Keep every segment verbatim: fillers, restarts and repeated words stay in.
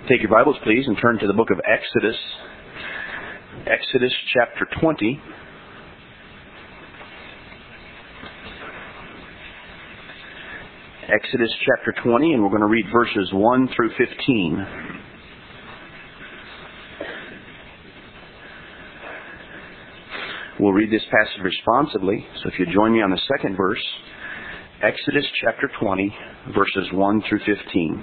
Take your Bibles, please, and turn to the book of Exodus. Exodus chapter twenty. Exodus chapter twenty, and we're going to read verses one through fifteen. We'll read this passage responsively, so if you join me on the second verse, Exodus chapter twenty, verses one through fifteen.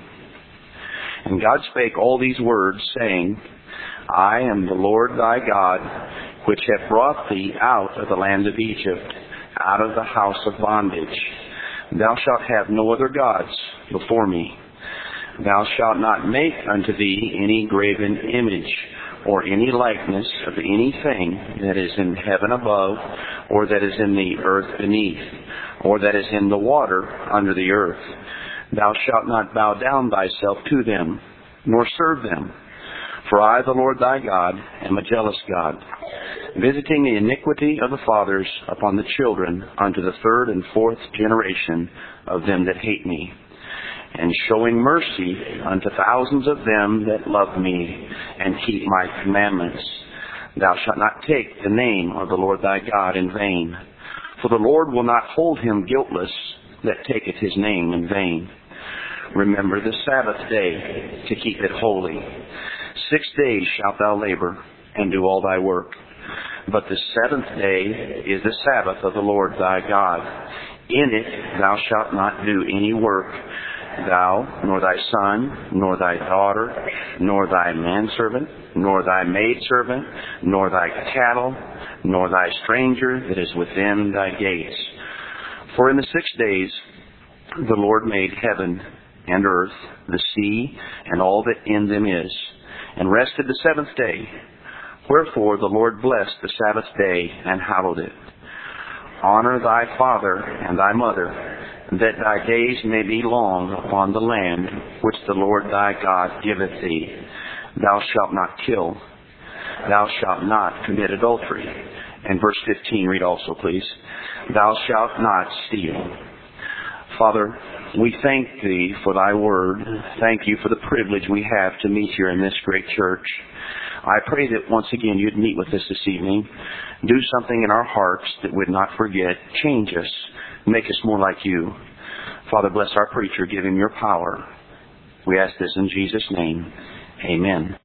And God spake all these words, saying, I am the Lord thy God, which hath brought thee out of the land of Egypt, out of the house of bondage. Thou shalt have no other gods before me. Thou shalt not make unto thee any graven image, or any likeness of anything that is in heaven above, or that is in the earth beneath, or that is in the water under the earth. Thou shalt not bow down thyself to them, nor serve them. For I, the Lord thy God, am a jealous God, visiting the iniquity of the fathers upon the children unto the third and fourth generation of them that hate me, and showing mercy unto thousands of them that love me and keep my commandments. Thou shalt not take the name of the Lord thy God in vain, for the Lord will not hold him guiltless that taketh his name in vain. Remember the Sabbath day to keep it holy. Six days shalt thou labor and do all thy work. But the seventh day is the Sabbath of the Lord thy God. In it thou shalt not do any work, thou, nor thy son, nor thy daughter, nor thy manservant, nor thy maidservant, nor thy cattle, nor thy stranger that is within thy gates. For in the six days the Lord made heaven and earth, the sea, and all that in them is, and rested the seventh day. Wherefore the Lord blessed the Sabbath day and hallowed it. Honor thy father and thy mother, that thy days may be long upon the land which the Lord thy God giveth thee. Thou shalt not kill. Thou shalt not commit adultery. And verse fifteen, read also, please. Thou shalt not steal. Father, we thank thee for thy word. Thank you for the privilege we have to meet here in this great church. I pray that once again you'd meet with us this evening. Do something in our hearts that we'd not forget. Change us. Make us more like you. Father, bless our preacher. Give him your power. We ask this in Jesus' name. Amen.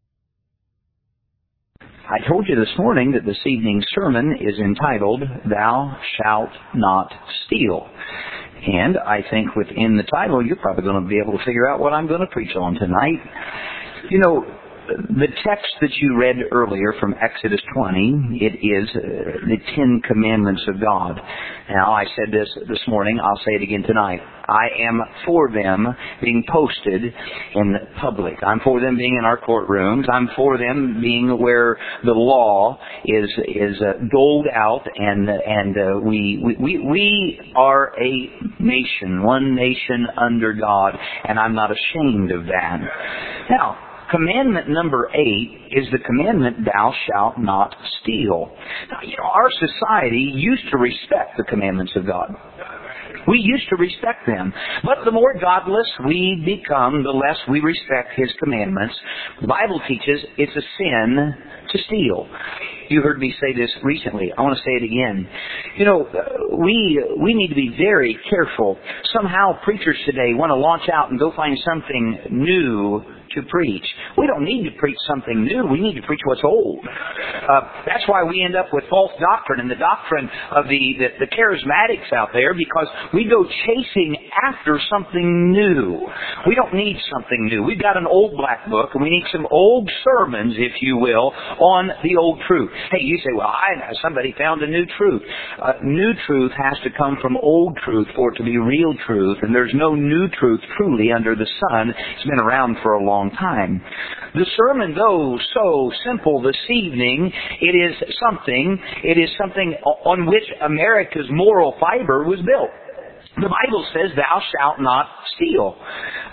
I told you this morning that this evening's sermon is entitled, Thou Shalt Not Steal. And I think within the title, you're probably going to be able to figure out what I'm going to preach on tonight. You know, the text that you read earlier from Exodus twenty, it is uh, the Ten Commandments of God. Now, I said this this morning, I'll say it again tonight. I am for them being posted in public. I'm for them being in our courtrooms. I'm for them being where the law is is uh, doled out, and and uh, we, we we we are a nation, one nation under God, and I'm not ashamed of that. Now, commandment number eight is the commandment, thou shalt not steal. Now, you know, our society used to respect the commandments of God. We used to respect them. But the more godless we become, the less we respect His commandments. The Bible teaches it's a sin to steal. You heard me say this recently. I want to say it again. You know, we we need to be very careful. Somehow preachers today want to launch out and go find something new to preach. We don't need to preach something new. We need to preach what's old. Uh, that's why we end up with false doctrine and the doctrine of the, the, the charismatics out there, because we go chasing after something new. We don't need something new. We've got an old black book, and we need some old sermons, if you will, on the old truth. Hey, you say, well, I somebody found a new truth. Uh, new truth has to come from old truth for it to be real truth, and there's no new truth truly under the sun. It's been around for a long time. The sermon, though so simple this evening, it is something, it is something on which America's moral fiber was built. The Bible says, thou shalt not steal.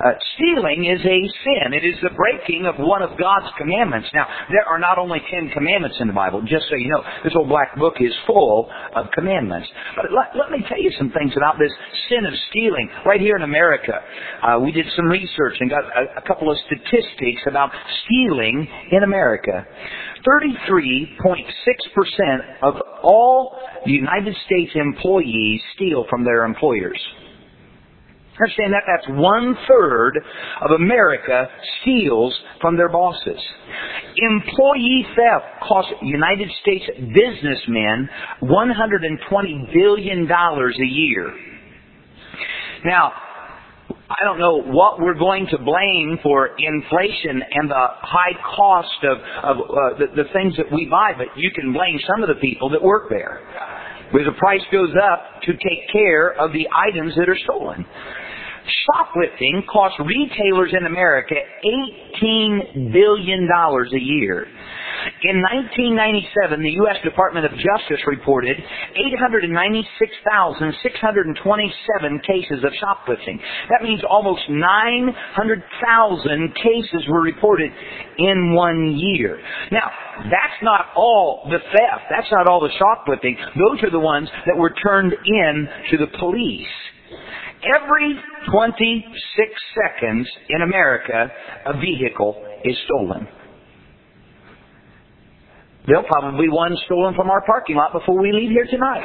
Uh, stealing is a sin. It is the breaking of one of God's commandments. Now, there are not only ten commandments in the Bible, just so you know. This old black book is full of commandments. But let, let me tell you some things about this sin of stealing. Right here in America, uh, we did some research and got a, a couple of statistics about stealing in America. thirty-three point six percent of all United States employees steal from their employers. Understand that? That's one-third of America steals from their bosses. Employee theft costs United States businessmen one hundred twenty billion dollars a year. Now, I don't know what we're going to blame for inflation and the high cost of, of uh, the, the things that we buy, but you can blame some of the people that work there. Where the price goes up to take care of the items that are stolen. Shoplifting costs retailers in America eighteen billion dollars a year. In nineteen ninety-seven, the U S Department of Justice reported eight hundred ninety-six thousand six hundred twenty-seven cases of shoplifting. That means almost nine hundred thousand cases were reported in one year. Now, that's not all the theft. That's not all the shoplifting. Those are the ones that were turned in to the police. Every twenty-six seconds in America, a vehicle is stolen. There'll probably be one stolen from our parking lot before we leave here tonight.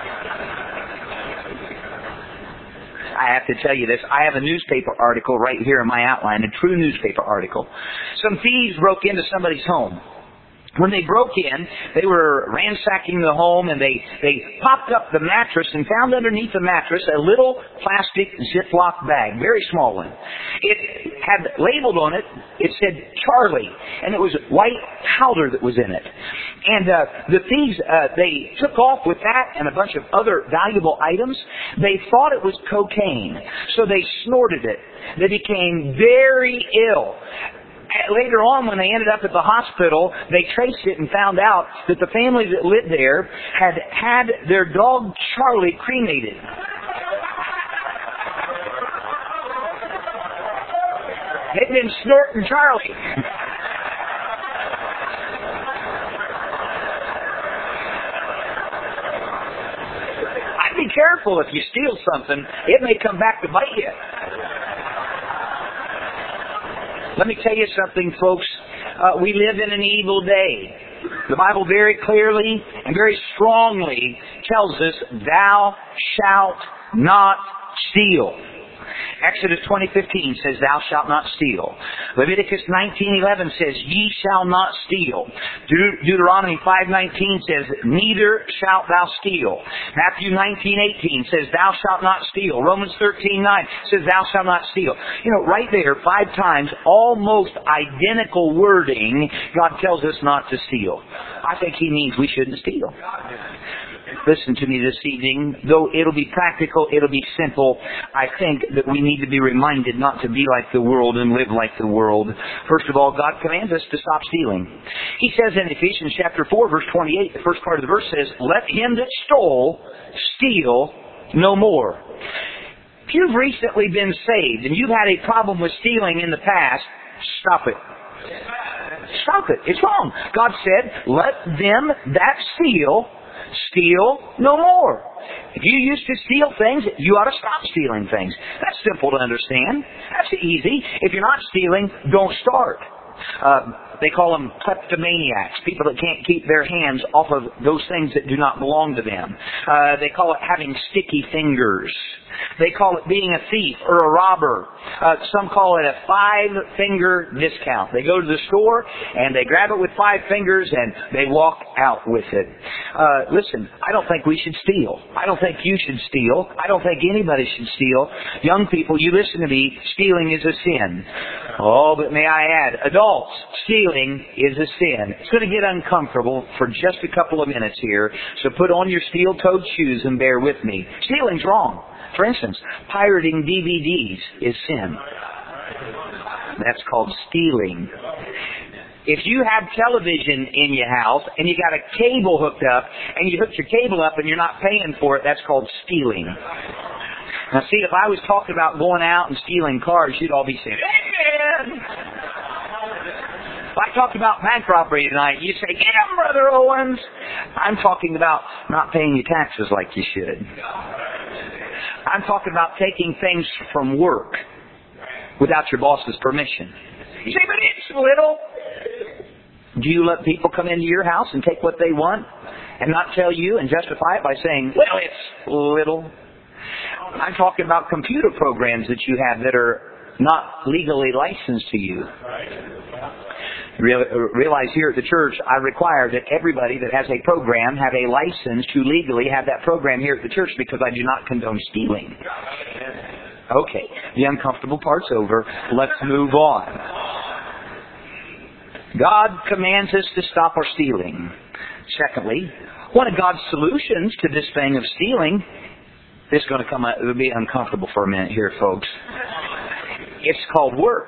I have to tell you this. I have a newspaper article right here in my outline, a true newspaper article. Some thieves broke into somebody's home. When they broke in, they were ransacking the home and they, they popped up the mattress and found underneath the mattress a little plastic Ziploc bag, very small one. It had labeled on it, it said Charlie, and it was white powder that was in it. And uh, the thieves, uh, they took off with that and a bunch of other valuable items. They thought it was cocaine, so they snorted it. They became very ill. Later on, when they ended up at the hospital, they traced it and found out that the family that lived there had had their dog Charlie cremated. They'd been snorting Charlie. I'd be careful if you steal something. It may come back to bite you. Let me tell you something, folks. Uh, we live in an evil day. The Bible very clearly and very strongly tells us, thou shalt not steal. Exodus twenty fifteen says, thou shalt not steal. Leviticus nineteen eleven says, ye shall not steal. Deut- Deuteronomy five nineteen says, neither shalt thou steal. Matthew nineteen eighteen says, thou shalt not steal. Romans thirteen nine says, thou shalt not steal. You know, right there, five times, almost identical wording, God tells us not to steal. I think He means we shouldn't steal. Listen to me this evening. Though it'll be practical, it'll be simple, I think that we need to be reminded not to be like the world and live like the world. First of all, God commands us to stop stealing. He says in Ephesians chapter four, verse twenty-eight, the first part of the verse says, let him that stole steal no more. If you've recently been saved and you've had a problem with stealing in the past, stop it. Stop it. It's wrong. God said, let them that steal steal no more. If you used to steal things, you ought to stop stealing things. That's simple to understand. That's easy. If you're not stealing, don't start. Uh, they call them kleptomaniacs, people that can't keep their hands off of those things that do not belong to them. Uh, they call it having sticky fingers. They call it being a thief or a robber. Uh, some call it a five-finger discount. They go to the store and they grab it with five fingers and they walk out with it. Uh, listen, I don't think we should steal. I don't think you should steal. I don't think anybody should steal. Young people, you listen to me, stealing is a sin. Oh, but may I add, adults, stealing is a sin. It's going to get uncomfortable for just a couple of minutes here, so put on your steel-toed shoes and bear with me. Stealing's wrong. For instance, pirating D V Ds is sin. That's called stealing. If you have television in your house and you got a cable hooked up and you hooked your cable up and you're not paying for it, that's called stealing. Now see, if I was talking about going out and stealing cars, you'd all be saying, amen! If I talked about bank robbery tonight, you'd say, yeah, Brother Owens! I'm talking about not paying your taxes like you should. I'm talking about taking things from work without your boss's permission. You say, but it's little. Do you let people come into your house and take what they want and not tell you and justify it by saying, well, it's little? I'm talking about computer programs that you have that are not legally licensed to you. Realize here at the church, I require that everybody that has a program have a license to legally have that program here at the church because I do not condone stealing. Okay, the uncomfortable part's over. Let's move on. God commands us to stop our stealing. Secondly, one of God's solutions to this thing of stealing, this is going to come out, it'll be uncomfortable for a minute here, folks. It's called work.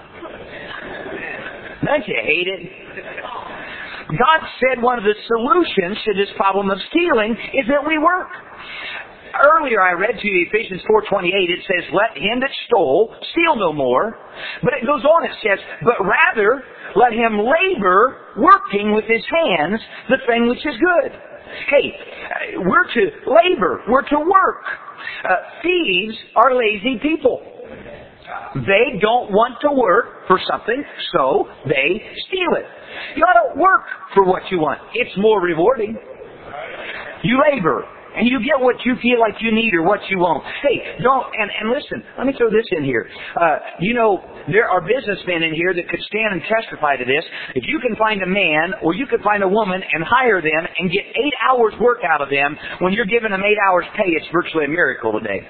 Don't you hate it? God said one of the solutions to this problem of stealing is that we work. Earlier I read to you Ephesians four twenty-eight. It says, let him that stole steal no more. But it goes on, it says, but rather let him labor, working with his hands, the thing which is good. Hey, we're to labor. We're to work. Uh, thieves are lazy people. They don't want to work for something, so they steal it. You ought to work for what you want. It's more rewarding. You labor, and you get what you feel like you need or what you want. Hey, don't, and, and listen, let me throw this in here. Uh, you know, there are businessmen in here that could stand and testify to this. If you can find a man or you could find a woman and hire them and get eight hours work out of them, when you're giving them eight hours pay, it's virtually a miracle today.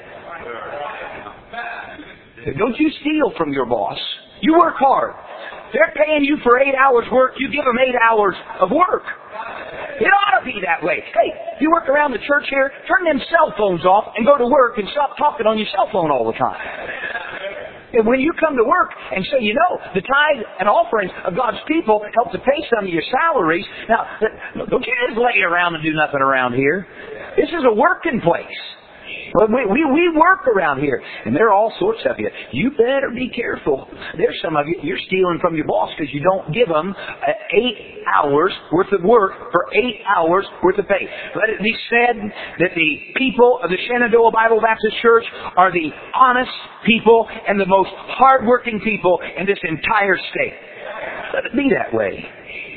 Don't you steal from your boss. You work hard. They're paying you for eight hours work. You give them eight hours of work. It ought to be that way. Hey, you work around the church here, turn them cell phones off and go to work and stop talking on your cell phone all the time. And when you come to work and say, you know, the tithe and offerings of God's people help to pay some of your salaries. Now, don't you just lay around and do nothing around here. This is a working place. Well, we, we, we work around here, and there are all sorts of you. You better be careful. There's some of you, you're stealing from your boss because you don't give them uh, eight hours worth of work for eight hours worth of pay. Let it be said that the people of the Shenandoah Bible Baptist Church are the honest people and the most hardworking people in this entire state. Let it be that way.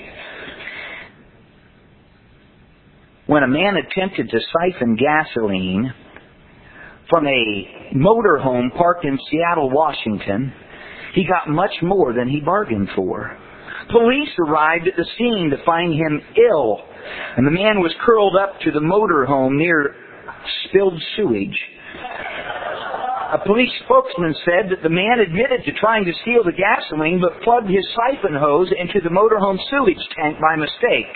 When a man attempted to siphon gasoline from a motorhome parked in Seattle, Washington, he got much more than he bargained for. Police arrived at the scene to find him ill, and the man was curled up to the motorhome near spilled sewage. A police spokesman said that the man admitted to trying to steal the gasoline but plugged his siphon hose into the motorhome sewage tank by mistake.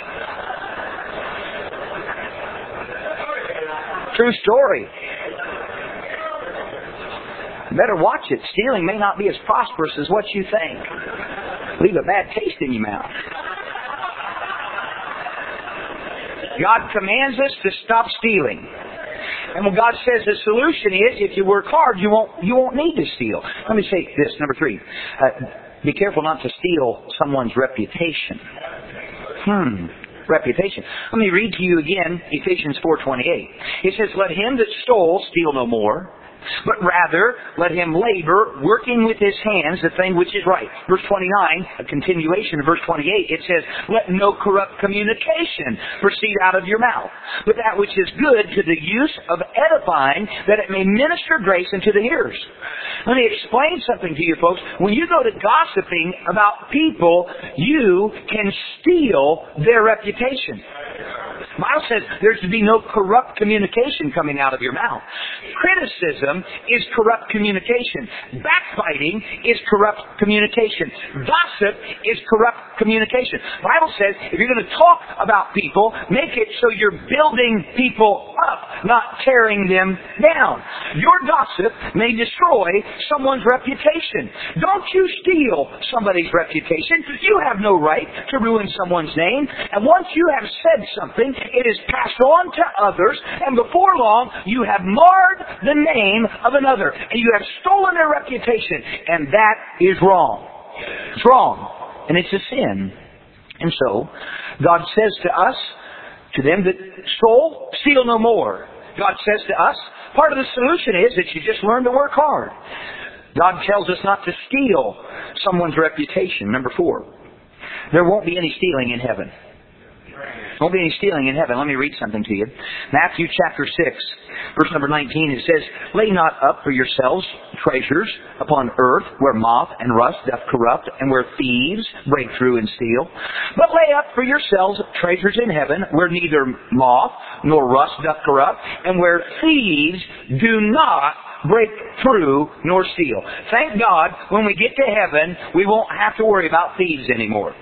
True story. Better watch it. Stealing may not be as prosperous as what you think. Leave a bad taste in your mouth. God commands us to stop stealing. And when God says the solution is, if you work hard, you won't you won't need to steal. Let me say this, number three. Uh, be careful not to steal someone's reputation. Hmm. Reputation. Let me read to you again Ephesians four twenty-eight. It says, let him that stole steal no more, but rather let him labor, working with his hands the thing which is right. Verse twenty-nine, a continuation of verse twenty-eight, it says, let no corrupt communication proceed out of your mouth, but that which is good to the use of edifying, that it may minister grace unto the hearers. Let me explain something to you folks. When you go to gossiping about people, you can steal their reputation. The Bible says there's to be no corrupt communication coming out of your mouth. Criticism is corrupt communication. Backbiting is corrupt communication. Gossip is corrupt communication. The Bible says if you're going to talk about people, make it so you're building people up, not tearing them down. Your gossip may destroy someone's reputation. Don't you steal somebody's reputation. You have no right to ruin someone's name. And once you have said something, it is passed on to others, and before long, you have marred the name of another, and you have stolen their reputation, and that is wrong. It's wrong, and it's a sin. And so, God says to us, to them that stole, steal no more. God says to us, part of the solution is that you just learn to work hard. God tells us not to steal someone's reputation. Number four, there won't be any stealing in heaven. There won't be any stealing in heaven. Let me read something to you. Matthew chapter six, verse number nineteen, it says, "Lay not up for yourselves treasures upon earth, where moth and rust doth corrupt, and where thieves break through and steal. But lay up for yourselves treasures in heaven, where neither moth nor rust doth corrupt, and where thieves do not break through nor steal." Thank God, when we get to heaven, we won't have to worry about thieves anymore.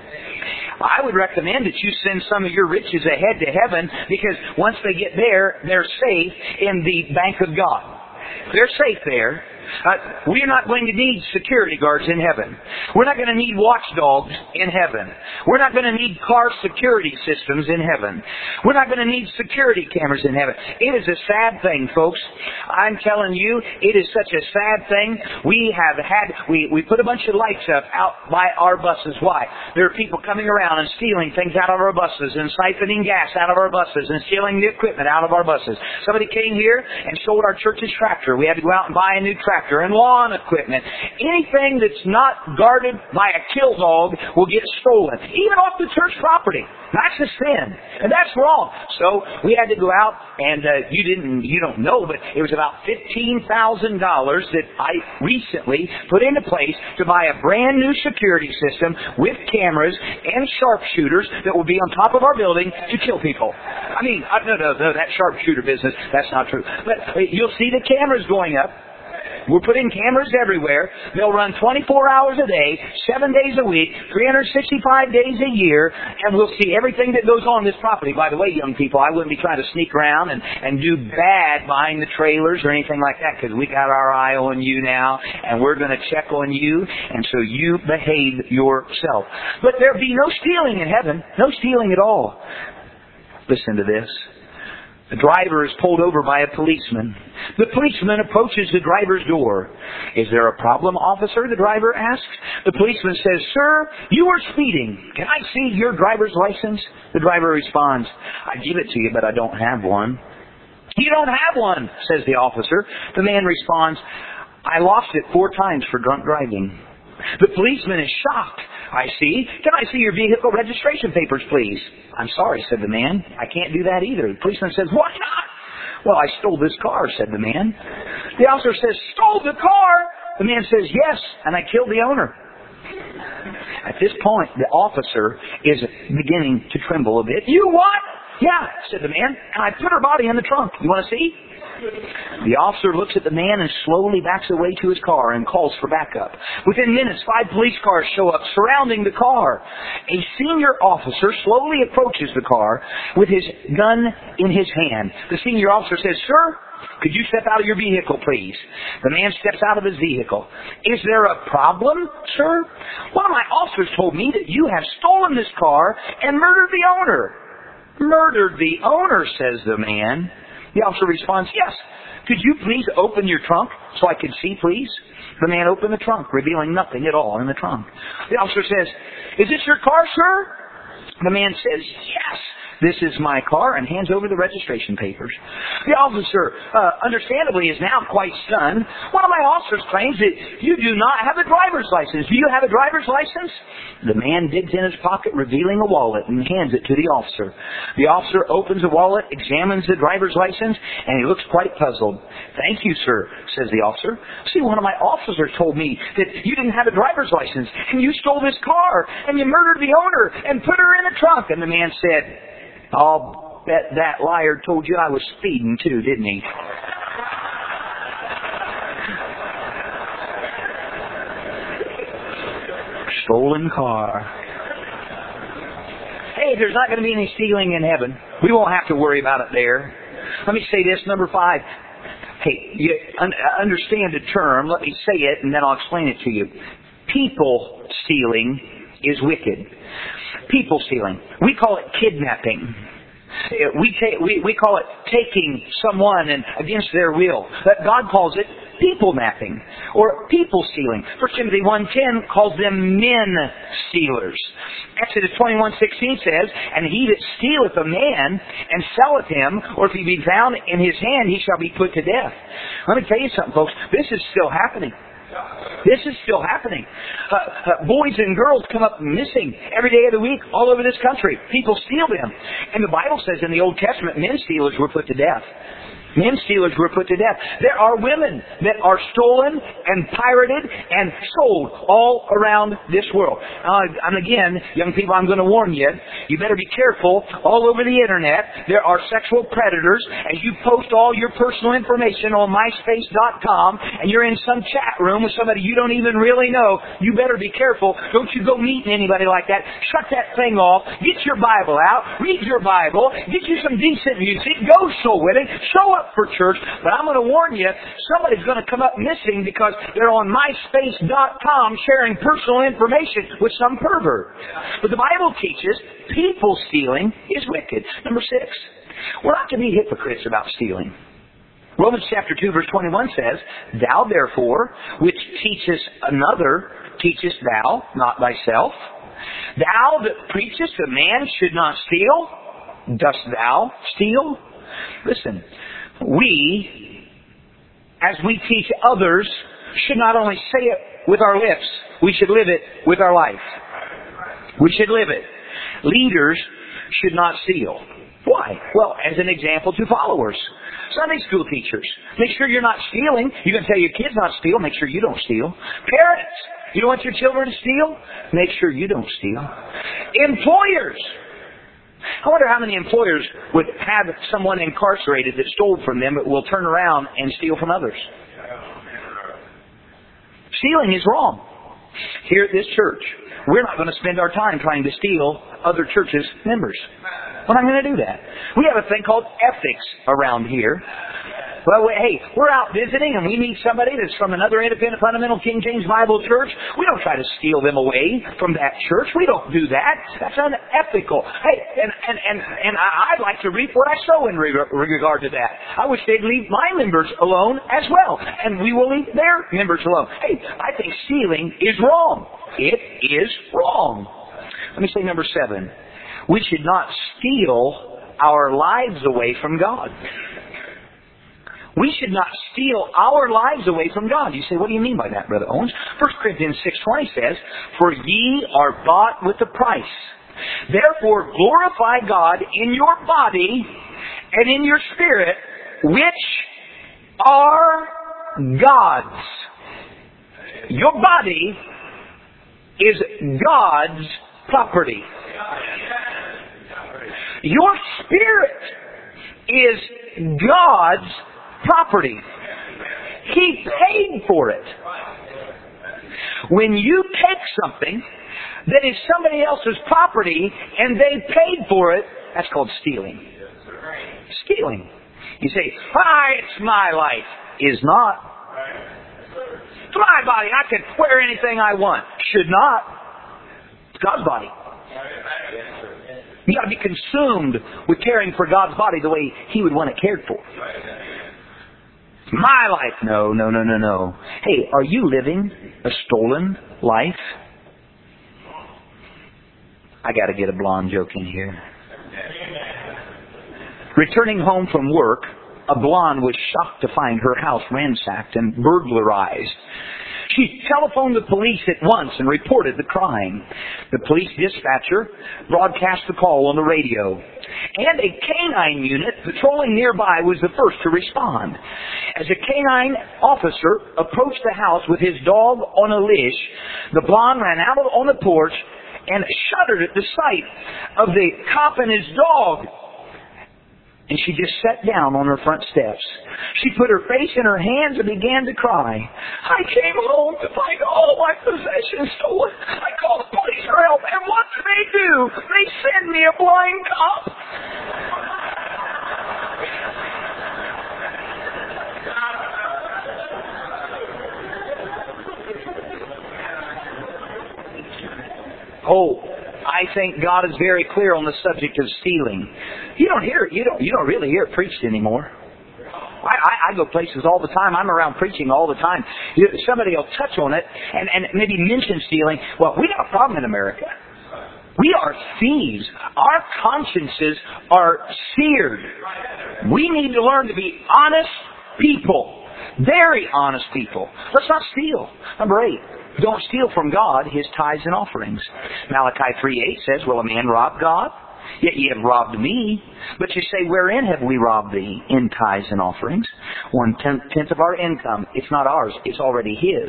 I would recommend that you send some of your riches ahead to heaven, because once they get there, they're safe in the bank of God. They're safe there. Uh, we're not going to need security guards in heaven. We're not going to need watchdogs in heaven. We're not going to need car security systems in heaven. We're not going to need security cameras in heaven. It is a sad thing, folks. I'm telling you, it is such a sad thing. We have had, we, we put a bunch of lights up out by our buses. Why? There are people coming around and stealing things out of our buses and siphoning gas out of our buses and stealing the equipment out of our buses. Somebody came here and sold our church's tractor. We had to go out and buy a new tractor and lawn equipment. Anything that's not guarded by a kill dog will get stolen, even off the church property. That's a sin, and that's wrong. So we had to go out, and uh, you didn't, you don't know, but it was about fifteen thousand dollars that I recently put into place to buy a brand new security system with cameras and sharpshooters that will be on top of our building to kill people. I mean, uh, no, no, no, that sharpshooter business, that's not true. But uh, you'll see the cameras going up. We're putting cameras everywhere. They'll run twenty-four hours a day, seven days a week, three hundred sixty-five days a year, and we'll see everything that goes on this property. By the way, young people, I wouldn't be trying to sneak around and, and do bad behind the trailers or anything like that, because we got our eye on you now, and we're going to check on you, and so you behave yourself. But there'll be no stealing in heaven. No stealing at all. Listen to this. The driver is pulled over by a policeman. The policeman approaches the driver's door. "Is there a problem, officer?" the driver asks. The policeman says, "Sir, you are speeding. Can I see your driver's license?" The driver responds, "I give it to you, but I don't have one." "You don't have one," says the officer. The man responds, "I lost it four times for drunk driving." The policeman is shocked. "I see. Can I see your vehicle registration papers, please?" "I'm sorry," said the man. "I can't do that either." The policeman says, "Why not?" "Well, I stole this car," said the man. The officer says, "Stole the car?" The man says, "Yes, and I killed the owner." At this point, the officer is beginning to tremble a bit. "You what?" "Yeah," said the man, "and I put her body in the trunk. You want to see?" The officer looks at the man and slowly backs away to his car and calls for backup. Within minutes, five police cars show up surrounding the car. A senior officer slowly approaches the car with his gun in his hand. The senior officer says, "Sir, could you step out of your vehicle, please?" The man steps out of his vehicle. "Is there a problem, sir?" "One of my officers told me that you have stolen this car and murdered the owner." "Murdered the owner," says the man. The officer responds, "Yes. Could you please open your trunk so I can see, please?" The man opened the trunk, revealing nothing at all in the trunk. The officer says, "Is this your car, sir?" The man says, "Yes, this is my car," and hands over the registration papers. The officer, uh, understandably, is now quite stunned. "One of my officers claims that you do not have a driver's license. Do you have a driver's license?" The man digs in his pocket, revealing a wallet, and hands it to the officer. The officer opens the wallet, examines the driver's license, and he looks quite puzzled. "Thank you, sir," says the officer. "See, one of my officers told me that you didn't have a driver's license, and you stole this car, and you murdered the owner, and put her in the trunk." And the man said, "I'll bet that liar told you I was speeding too, didn't he?" Stolen car. hey, there's not going to be any stealing in heaven. We won't have to worry about it there. Let me say this, number five. Hey, you un- understand a term. Let me say it, and then I'll explain it to you. People stealing is wicked. People stealing. We call it kidnapping. We, take, we, we call it taking someone and against their will. But God calls it people napping or people stealing. First Timothy one ten calls them men stealers. Exodus twenty-one sixteen says, and he that stealeth a man and selleth him, or if he be found in his hand, he shall be put to death. Let me tell you something, folks. This is still happening. This is still happening. Uh, uh, boys and girls come up missing every day of the week all over this country. People steal them. And the Bible says in the Old Testament, men stealers were put to death. Men stealers were put to death. There are women that are stolen and pirated and sold all around this world. Uh, and again, young people, I'm going to warn you, you better be careful. All over the internet, there are sexual predators. As you post all your personal information on myspace dot com and you're in some chat room with somebody you don't even really know, you better be careful. Don't you go meeting anybody like that. Shut that thing off. Get your Bible out. Read your Bible. Get you some decent music. Go soul winning. Show up for church, but I'm going to warn you, somebody's going to come up missing because they're on myspace dot com sharing personal information with some pervert. But the Bible teaches people stealing is wicked. Number six, we're not to be hypocrites about stealing. Romans chapter two verse twenty-one says, thou therefore, which teachest another, teachest thou not thyself? Thou that preachest a man should not steal, dost thou steal? Listen, we, as we teach others, should not only say it with our lips, we should live it with our life. We should live it. Leaders should not steal. Why? Well, as an example to followers. Sunday school teachers, make sure you're not stealing. You can tell your kids not to steal, make sure you don't steal. Parents, you don't want your children to steal? Make sure you don't steal. Employers, I wonder how many employers would have someone incarcerated that stole from them but will turn around and steal from others. Stealing is wrong. Here at this church, we're not going to spend our time trying to steal other churches' members. We're not going to do that. We have a thing called ethics around here. Well, hey, we're out visiting and we meet somebody that's from another independent fundamental King James Bible church. We don't try to steal them away from that church. We don't do that. That's unethical. Hey, and and and, and I'd like to reap what I sow in regard to that. I wish they'd leave my members alone as well. And we will leave their members alone. Hey, I think stealing is wrong. It is wrong. Let me say number seven. We should not steal our lives away from God. We should not steal our lives away from God. You say, what do you mean by that, Brother Owens? First Corinthians six twenty says, for ye are bought with a price. Therefore glorify God in your body and in your spirit, which are God's. Your body is God's property. Your spirit is God's property. He paid for it. When you take something that is somebody else's property and they paid for it, that's called stealing. Stealing. You say, ah, it's my life. Is not. It's my body. I can wear anything I want. Should not. It's God's body. You got to be consumed with caring for God's body the way He would want it cared for. My life. No, no, no, no, no. Hey, are you living a stolen life? I got to get a blonde joke in here. Returning home from work, a blonde was shocked to find her house ransacked and burglarized. She telephoned the police at once and reported the crime. The police dispatcher broadcast the call on the radio. And a canine unit patrolling nearby was the first to respond. As a canine officer approached the house with his dog on a leash, the blonde ran out on the porch and shuddered at the sight of the cop and his dog. And she just sat down on her front steps. She put her face in her hands and began to cry. I came home to find all my possessions stolen. I called the police for help, and what do they do? They send me a blind cop. Oh, I think God is very clear on the subject of stealing. You don't hear it. You don't. You don't really hear it preached anymore. I, I, I go places all the time. I'm around preaching all the time. You, somebody will touch on it and, and maybe mention stealing. Well, we got a problem in America. We are thieves. Our consciences are seared. We need to learn to be honest people. Very honest people. Let's not steal. Number eight. Don't steal from God His tithes and offerings. Malachi three eight says, will a man rob God? Yet ye have robbed me. But you say, wherein have we robbed thee? In tithes and offerings. One tenth, tenth of our income. It's not ours. It's already His.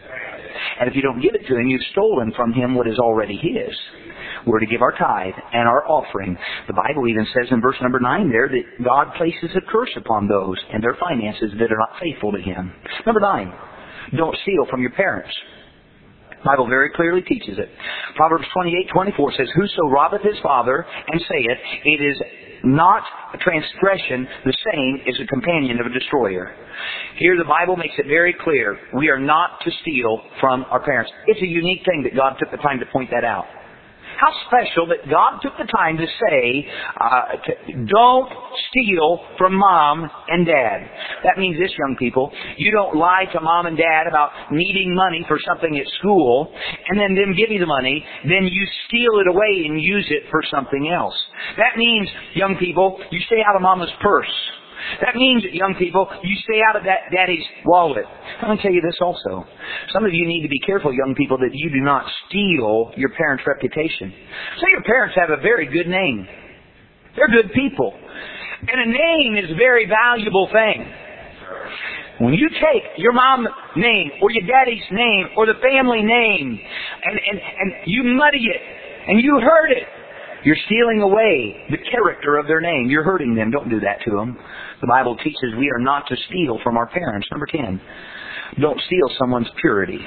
And if you don't give it to Him, you've stolen from Him what is already His. We're to give our tithe and our offering. The Bible even says in verse number nine there that God places a curse upon those and their finances that are not faithful to Him. Number nine, don't steal from your parents. The Bible very clearly teaches it. Proverbs twenty-eight twenty-four says, whoso robbeth his father and saith, it is not a transgression, the same is a companion of a destroyer. Here the Bible makes it very clear. We are not to steal from our parents. It's a unique thing that God took the time to point that out. How special that God took the time to say, uh, to, don't steal from mom and dad. That means this, young people, you don't lie to mom and dad about needing money for something at school, and then them give you the money, then you steal it away and use it for something else. That means, young people, you stay out of mama's purse. That means, young people, you stay out of that daddy's wallet. I'm going to tell you this also. Some of you need to be careful, young people, that you do not steal your parents' reputation. So your parents have a very good name. They're good people. And a name is a very valuable thing. When you take your mom's name or your daddy's name or the family name and, and, and you muddy it and you hurt it, you're stealing away the character of their name. You're hurting them. Don't do that to them. The Bible teaches we are not to steal from our parents. Number ten, don't steal someone's purity.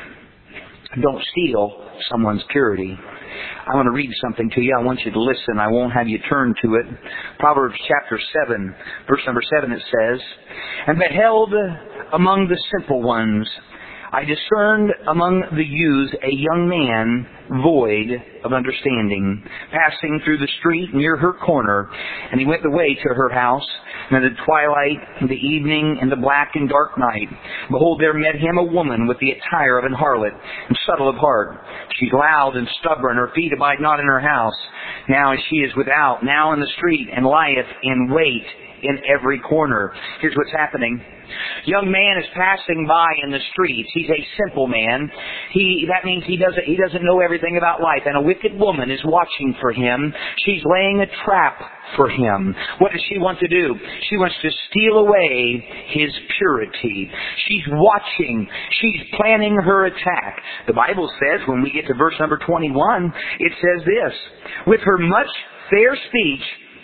Don't steal someone's purity. I want to read something to you. I want you to listen. I won't have you turn to it. Proverbs chapter seven, verse number seven, it says, and beheld among the simple ones, I discerned among the youths a young man void of understanding, passing through the street near her corner. And he went the way to her house, and in the twilight, in the evening, in the black and dark night, behold, there met him a woman with the attire of an harlot, and subtle of heart. She's loud and stubborn, her feet abide not in her house. Now she is without, now in the street, and lieth in wait in every corner. Here's what's happening. Young man is passing by in the streets. He's a simple man. He that means he doesn't he doesn't know everything about life. And a wicked woman is watching for him. She's laying a trap for him. What does she want to do? She wants to steal away his purity. She's watching. She's planning her attack. The Bible says, when we get to verse number twenty-one, it says this, with her much fair speech,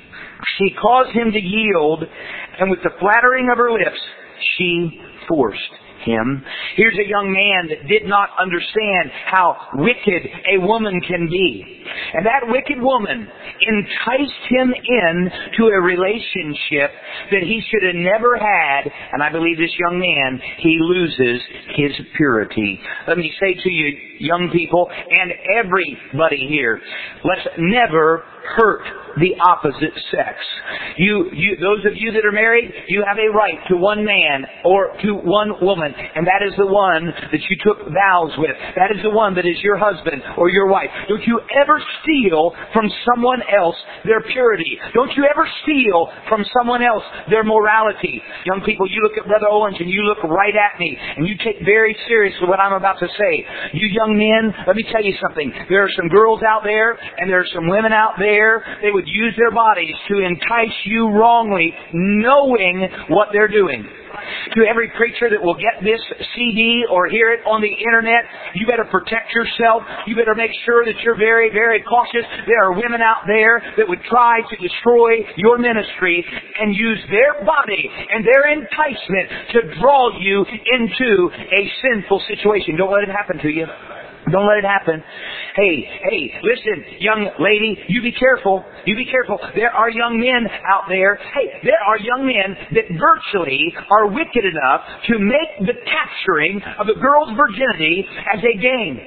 she caused him to yield, and with the flattering of her lips, she forced him. Here's a young man that did not understand how wicked a woman can be. And that wicked woman enticed him in to a relationship that he should have never had. And I believe this young man, he loses his purity. Let me say to you, young people, and everybody here, let's never hurt the opposite sex. You, you, those of you that are married, you have a right to one man or to one woman, and that is the one that you took vows with. That is the one that is your husband or your wife. Don't you ever steal from someone else their purity. Don't you ever steal from someone else their morality. Young people, you look at Brother Owens and you look right at me, and you take very seriously what I'm about to say. You young men, let me tell you something. There are some girls out there, and there are some women out there. They would use their bodies to entice you wrongly, knowing what they're doing. To every preacher that will get this C D or hear it on the internet, you better protect yourself. You better make sure that you're very, very cautious. There are women out there that would try to destroy your ministry and use their body and their enticement to draw you into a sinful situation. Don't let it happen to you. Don't let it happen. Hey, hey, listen, young lady, you be careful. You be careful. There are young men out there. Hey, there are young men that virtually are wicked enough to make the capturing of a girl's virginity as a game.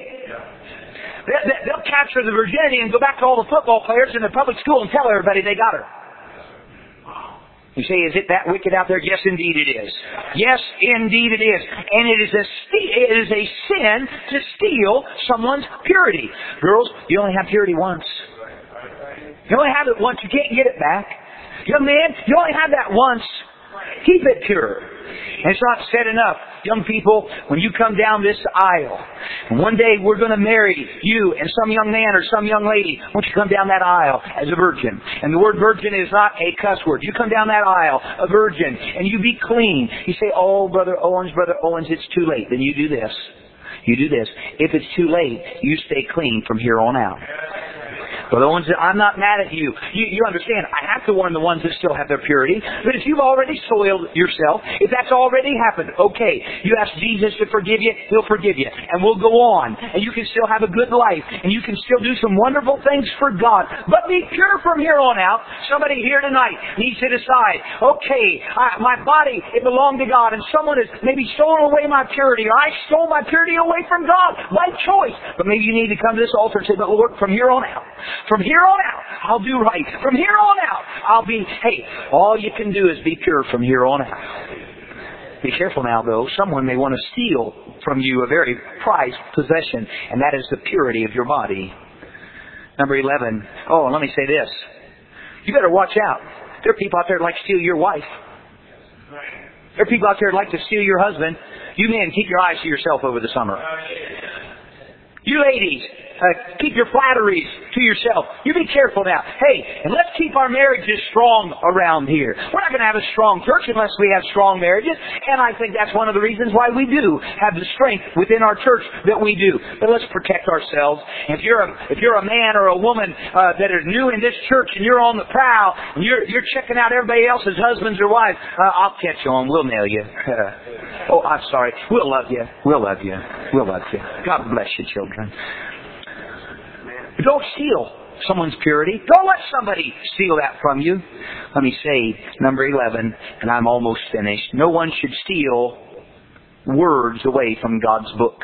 They'll capture the virginity and go back to all the football players in the public school and tell everybody they got her. You say, is it that wicked out there? Yes, indeed it is. Yes, indeed it is. And it is a it is a sin to steal someone's purity. Girls, you only have purity once. You only have it once. You can't get it back. Young man, you only have that once. Keep it pure. And it's not said enough. Young people, when you come down this aisle, and one day we're going to marry you and some young man or some young lady, won't you come down that aisle as a virgin? And the word virgin is not a cuss word. You come down that aisle, a virgin, and you be clean. You say, oh, Brother Owens, Brother Owens, it's too late. Then you do this. You do this. If it's too late, you stay clean from here on out. Brother Owens, I'm not mad at you. you. You understand, I have to warn the ones that still have their purity. But if you've already soiled yourself, if that's already happened, okay, you ask Jesus to forgive you, He'll forgive you. And we'll go on. And you can still have a good life. And you can still do some wonderful things for God. But be pure from here on out. Somebody here tonight needs to decide, okay, I, my body, it belonged to God. And someone has maybe stolen away my purity. Or I stole my purity away from God by choice. But maybe you need to come to this altar and say, but Lord, from here on out, From here on out, I'll do right. From here on out, I'll be, hey, all you can do is be pure from here on out. Be careful now, though. Someone may want to steal from you a very prized possession, and that is the purity of your body. Number eleven. Oh, and let me say this. You better watch out. There are people out there that like to steal your wife. There are people out there that like to steal your husband. You men, keep your eyes to yourself over the summer. You ladies, Uh, keep your flatteries to yourself. You be careful now. Hey, and let's keep our marriages strong around here. We're not going to have a strong church unless we have strong marriages. And I think that's one of the reasons why we do have the strength within our church that we do. But let's protect ourselves. If you're a, if you're a man or a woman uh, that is new in this church and you're on the prowl and you're, you're checking out everybody else's husbands or wives, uh, I'll catch you on. We'll nail you. oh, I'm sorry. We'll love you. We'll love you. We'll love you. God bless you, children. Don't steal someone's purity. Don't let somebody steal that from you. Let me say, number eleven, and I'm almost finished. No one should steal words away from God's book.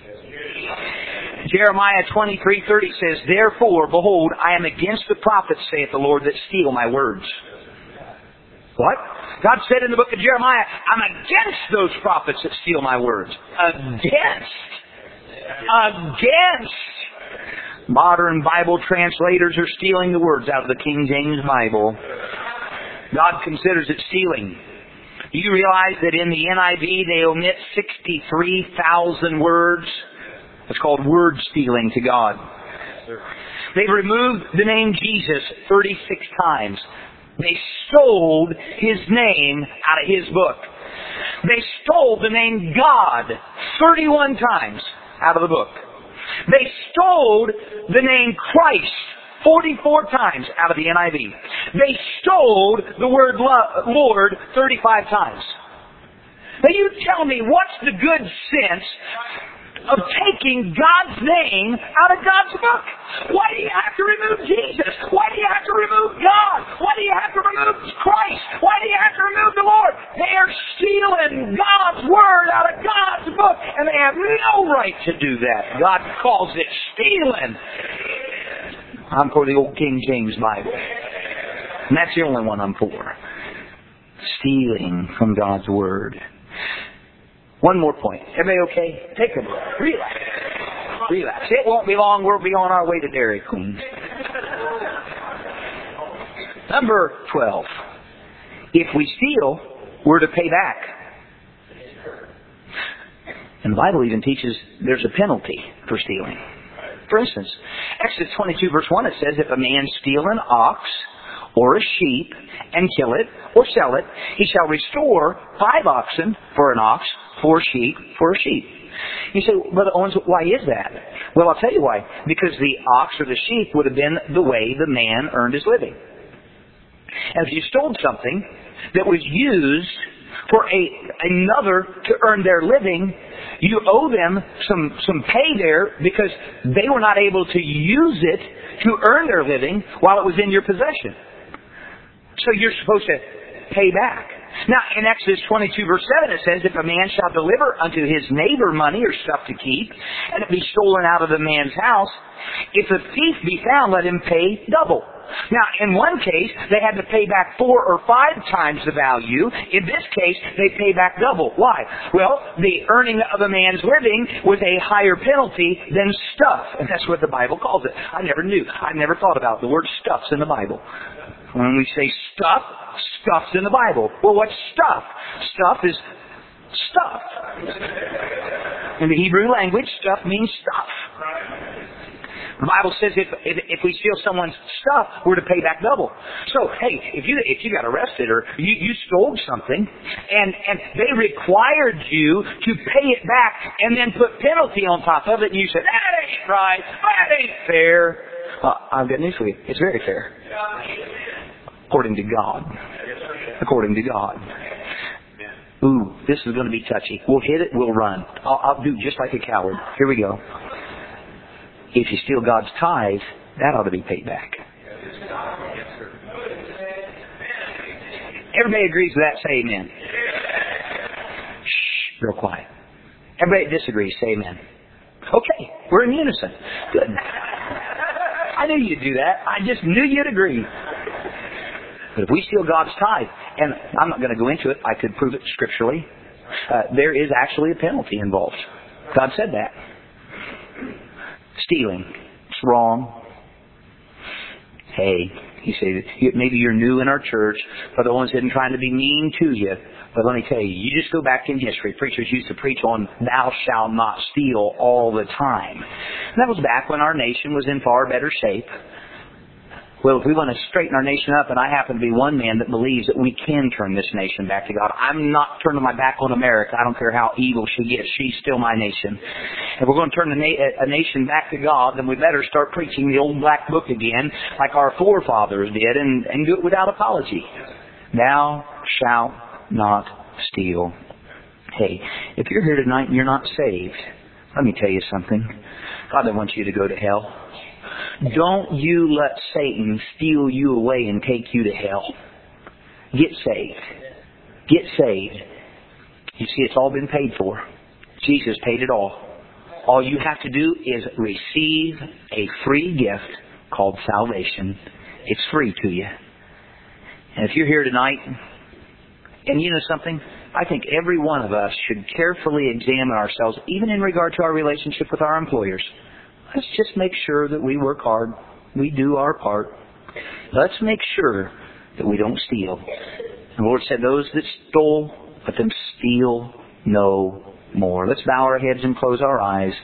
Jeremiah twenty-three thirty says, therefore, behold, I am against the prophets, saith the Lord, that steal my words. What? God said in the book of Jeremiah, I'm against those prophets that steal my words. Against. Against. Modern Bible translators are stealing the words out of the King James Bible. God considers it stealing. Do you realize that in the N I V they omit sixty-three thousand words? It's called word stealing to God. They've removed the name Jesus thirty-six times. They stole His name out of His book. They stole the name God thirty-one times out of the book. They stole the name Christ forty-four times out of the N I V. They stole the word Lord thirty-five times. Now you tell me, what's the good sense of taking God's name out of God's book? Why do you have to remove Jesus? Why do you have to remove God? Why do you have to remove Christ? Why do you have to remove the Lord? They are stealing God's word out of God's book, and they have no right to do that. God calls it stealing. I'm for the old King James Bible. And that's the only one I'm for. Stealing from God's word. One more point. Everybody okay? Take a breath. Relax. Relax. It won't be long. We'll be on our way to Dairy Queen. Number twelve. If we steal, we're to pay back. And the Bible even teaches there's a penalty for stealing. For instance, Exodus twenty-two verse one, it says, if a man steal an ox or a sheep and kill it or sell it, he shall restore five oxen for an ox, four sheep for a sheep. You say, Brother Owens, why is that? Well, I'll tell you why. Because the ox or the sheep would have been the way the man earned his living. And if you stole something that was used for a another to earn their living, you owe them some, some pay there because they were not able to use it to earn their living while it was in your possession. So you're supposed to pay back. Now, in Exodus twenty-two, verse seven, it says, if a man shall deliver unto his neighbor money or stuff to keep, and it be stolen out of the man's house, if a thief be found, let him pay double. Now, in one case, they had to pay back four or five times the value. In this case, they pay back double. Why? Well, the earning of a man's living was a higher penalty than stuff. And that's what the Bible calls it. I never knew. I never thought about it. The word stuff's in the Bible. When we say stuff, stuff's in the Bible. Well, what's stuff? Stuff is stuff. In the Hebrew language, stuff means stuff. The Bible says if, if if we steal someone's stuff, we're to pay back double. So, hey, if you if you got arrested or you, you stole something and, and they required you to pay it back and then put penalty on top of it, and you said, that ain't right, that ain't fair. Uh, I've got news for you. It's very fair. According to God. According to God. Ooh, this is going to be touchy. We'll hit it, we'll run. I'll, I'll do just like a coward. Here we go. If you steal God's tithe, that ought to be paid back. Everybody agrees with that, say amen. Shh, real quiet. Everybody disagrees, say amen. Okay, we're in unison. Good. I knew you'd do that. I just knew you'd agree. But if we steal God's tithe, and I'm not going to go into it, I could prove it scripturally, uh, there is actually a penalty involved. God said that. Stealing. It's wrong. Hey, you say, maybe you're new in our church, Brother Owens isn't trying to be mean to you. But let me tell you, you just go back in history. Preachers used to preach on thou shalt not steal all the time. And that was back when our nation was in far better shape. Well, if we want to straighten our nation up, and I happen to be one man that believes that we can turn this nation back to God. I'm not turning my back on America. I don't care how evil she gets. She's still my nation. If we're going to turn a, na- a nation back to God, then we better start preaching the old black book again like our forefathers did and, and do it without apology. Thou shalt not steal. Hey, if you're here tonight and you're not saved, let me tell you something. God doesn't want you to go to hell. Don't you let Satan steal you away and take you to hell. Get saved. Get saved. You see, it's all been paid for. Jesus paid it all. All you have to do is receive a free gift called salvation. It's free to you. And if you're here tonight, and you know something, I think every one of us should carefully examine ourselves, even in regard to our relationship with our employers. Let's just make sure that we work hard. We do our part. Let's make sure that we don't steal. The Lord said, those that stole, let them steal no more. Let's bow our heads and close our eyes.